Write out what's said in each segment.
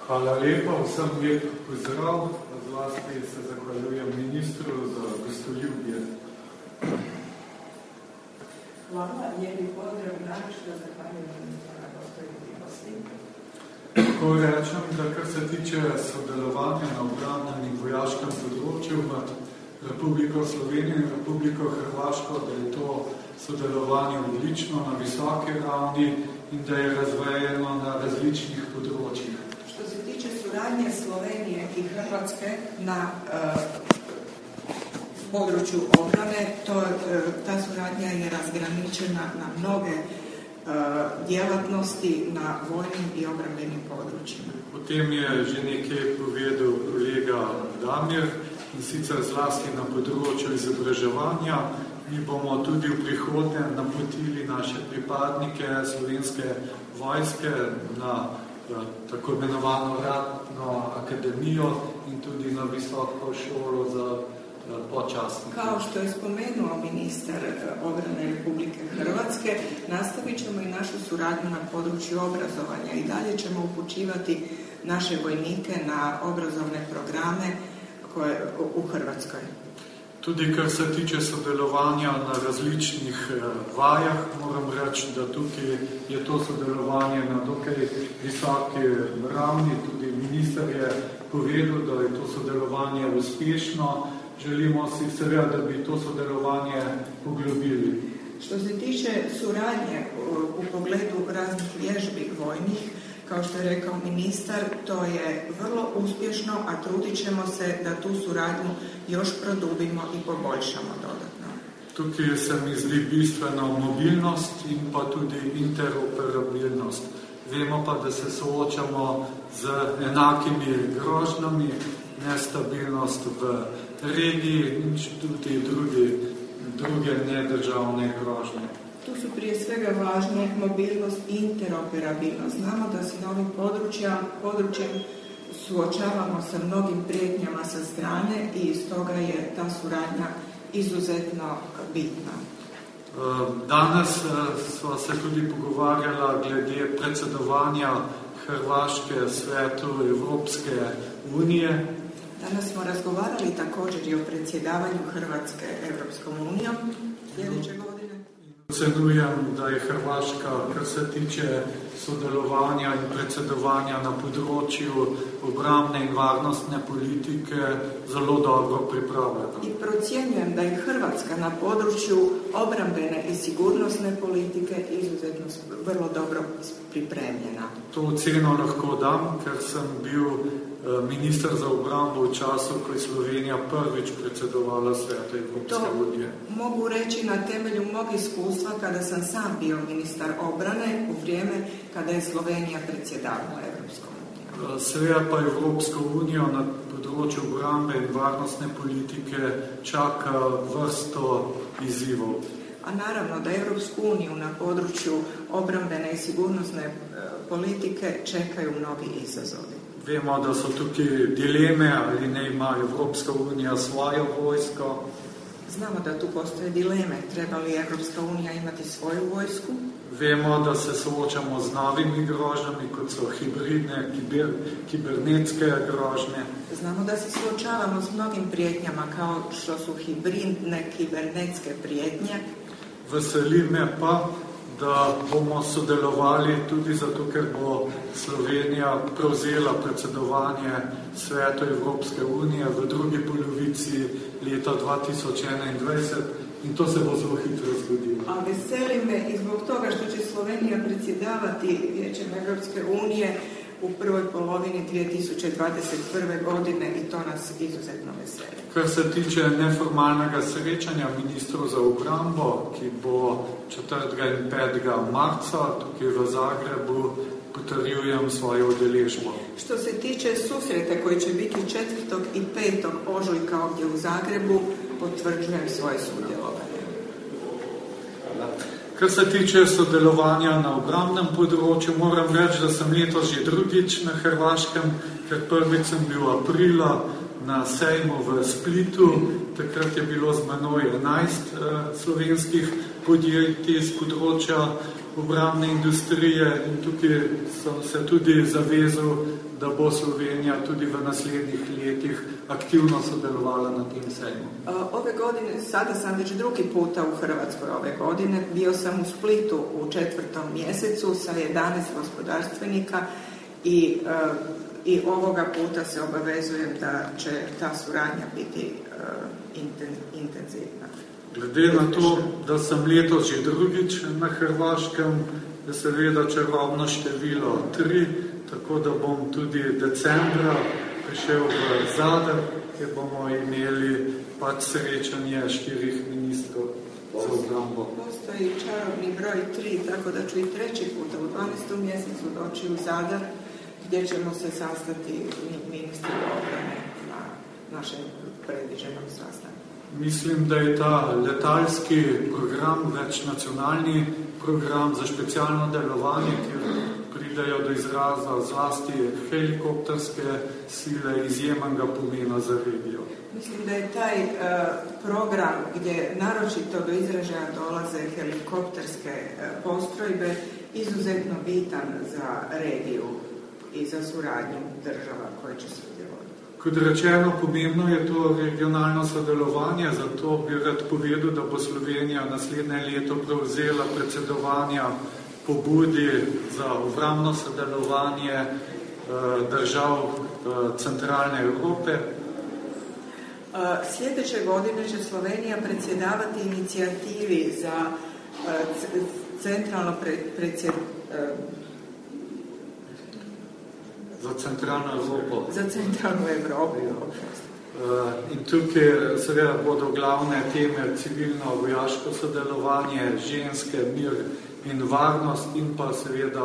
Hvala lepa, vsem lep pozdrav, zlasti se zahvaljujem ministru za gostoljubje. Hvala, lijep pozdrav, naročito zahvaljujem ministru na gostoljubivosti. Tako rečem, da kar se tiče sodelovanja na obrambnem in vojaškem področju med Republiko Slovenijo in Republiko Hrvaško, da je to sodelovanje odlično na visoki ravni in da je razvejeno na različnih področjih. Što se tiče suradnje Slovenije i Hrvatske na području obrane, ta suradnja je razgraničena na mnoge djelatnosti na vojnim i obrambenim područjima. O tem je že nekaj povedal kolega Damir, in sicer zlasti na področju izobraževanja. Mi bomo tudi v prihodnje napotili naše pripadnike Slovenske vojske na tako imenovano ratno akademijo in tudi na visoko šolo za počasnike. Kao što je spomenuo ministar obrane Republike Hrvatske, nastavit ćemo i našu suradnju na području obrazovanja i dalje ćemo upućivati naše vojnike na obrazovne programe u Hrvatskoj. Tudi kar se tiče sodelovanja na različnih vajah, moram reči, da tukaj je to sodelovanje na dokaj visoki ravni. Tudi minister je povedal, da je to sodelovanje uspešno. Želimo si seveda, da bi to sodelovanje poglobili. Što se tiče suradnje u pogledu raznih vježbi vojnih, kao što je rekao ministar, to je vrlo uspješno, a trudit ćemo se da tu suradnju još produbimo i poboljšamo dodatno. Tukaj se mi zdi bistveno mobilnost in pa tudi interoperabilnost. Vemo pa, da se soočamo z enakimi grožnjami, nestabilnost v regiji in tudi druge nedržavne grožnje. Tu su prije svega važne mobilnost i interoperabilnost. Znamo da se na ovim područjem suočavamo sa mnogim prijetnjama sa strane i stoga je ta suradnja izuzetno bitna. Danes sva se tudi pogovarjala glede predsedovanja Hrvaške svetu Evropske unije. Danas smo razgovarali također i o predsjedavanju Hrvatske Evropskom unijom sljedeće godine. Ocenujem, da je Hrvaška, kar se tiče sodelovanja in predsedovanja na področju obrambne in varnostne politike, zelo dobro pripravljena. I procjenjujem da je Hrvatska na području obrambene i sigurnosne politike izuzetno vrlo dobro pripremljena. To oceno lahko dam, ker sem bil minister za obrambo v času, ko je Slovenija prvič predsedovala Svetu Evropske unije. To mogu reći na temelju mog iskustva kada sam sam bio ministar obrane u vrijeme kada je Slovenija predsjedavala Evropskom unijom. Seveda pa Evropsko unijo na področju obrambe in varnostne politike čaka vrsto izzivov. A naravno da Evropsku uniju na području obrambene i sigurnosne politike čekaju mnogi izazovi. Vemo, da so tukaj dileme, ali ne ima Evropska unija svojo vojsko. Znamo da tu postoje dileme. Treba li Evropska unija imati svoju vojsku? Vemo, da se soočamo z novimi grožnjami, kot so hibridne, kibernetske grožnje. Znamo da se suočavamo s mnogim prijetnjama, kao što su hibridne, kibernetske prijetnje. Veseli me pa, da bomo sodelovali tudi zato, ker bo Slovenija prevzela predsedovanje Svetu Evropske unije v drugi polovici leta 2021 in to se bo zelo hitro zgodilo. A veseli me i zbog toga što će Slovenija predsjedavati Vijećem Evropske unije u prvoj polovini 2021. godine i to nas izuzetno veseli. Kar se tiče neformalnega srečanja ministrov za obrambo, ki bo 4. in 5. marca tukaj v Zagrebu, potrjujem svojo udeležbo. Što se tiče susreta koji će biti 4. i 5. ožujka ovdje u Zagrebu, potvrđujem svoje sudjelovanje. Kar se tiče sodelovanja na obrambnem področju, moram reči, da sem letos že drugič na Hrvaškem, ker prvič sem bil aprila na sejmu v Splitu. Takrat je bilo z menoj 11 slovenskih podjetij z področja obrambne industrije in tukaj sem se tudi zavezal, da bo Slovenija tudi v naslednjih letih aktivno sodelovala na tem sejmu. Ove godine, sada sam već drugi puta u Hrvatskoj ove godine, bio sam u Splitu u 4. mjesecu sa 11 gospodarstvenika i ovoga puta se obavezujem da će ta suradnja biti intenzivna. Glede na to, da sem letos že drugič na Hrvaškem, je seveda čarobno število 3, tako da bom tudi decembra prišel v Zadar, kjer bomo imeli pač srečanje 4 ministrov za obrambo. Postoji čarobni broj 3, tako da ću i 3. puta u 12. mjesecu doći u Zadar, gdje ćemo se sastati ministri obrane na našem predviđenom sastanku. Mislim, da je ta letalski program, večnacionalni program za specialno delovanje, kjer pridejo do izraza zlasti helikopterske sile, izjemnega pomena za regijo. Mislim, da je taj program gdje naročito do izražaja dolaze helikopterske postrojbe izuzetno bitan za regiju i za suradnju država koje će sudjelovati. Kot rečeno, pomembno je to regionalno sodelovanje, zato bi rad povedal, da bo Slovenija naslednje leto prevzela predsedovanja pobudi za obrambno sodelovanje držav centralne Evrope. Sljedeće godine će Slovenija predsjedavati inicijativi za centralno Za centralno Evropo. Za centralno Evropo. In tukaj seveda bodo glavne teme civilno-vojaško sodelovanje, ženske, mir in varnost in pa seveda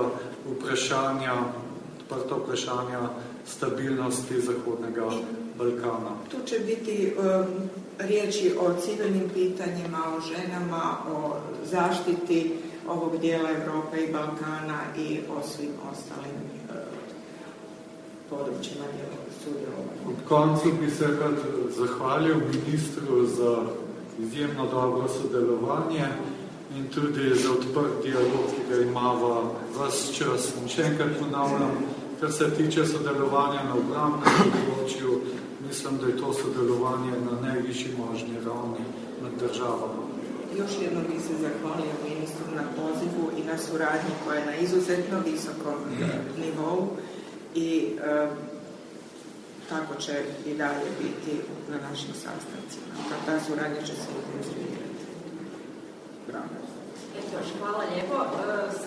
odprta vprašanja stabilnosti Zahodnega Balkana. Tu će biti riječi o civilnim pitanjima, o ženama, o zaštiti ovog dijela Europe i Balkana i o svim ostalim područjima sudjelovanja. Ob koncu bi se rad zahvalil ministru za izjemno dobro sodelovanje in tudi za odprt dialog, ki ga imava ves čas. In še enkrat ponavljam, kar se tiče sodelovanja na obrambnem področju, mislim, da je to sodelovanje na najvišji možni ravni med državama. Još jednom bi se zahvalio ministru na pozivu i na suradnji koja je na izuzetno visokom nivou i tako će i dalje biti na našim sastancima. Ta suradnja će se intenzivirati. Bravo. Hvala lijepo.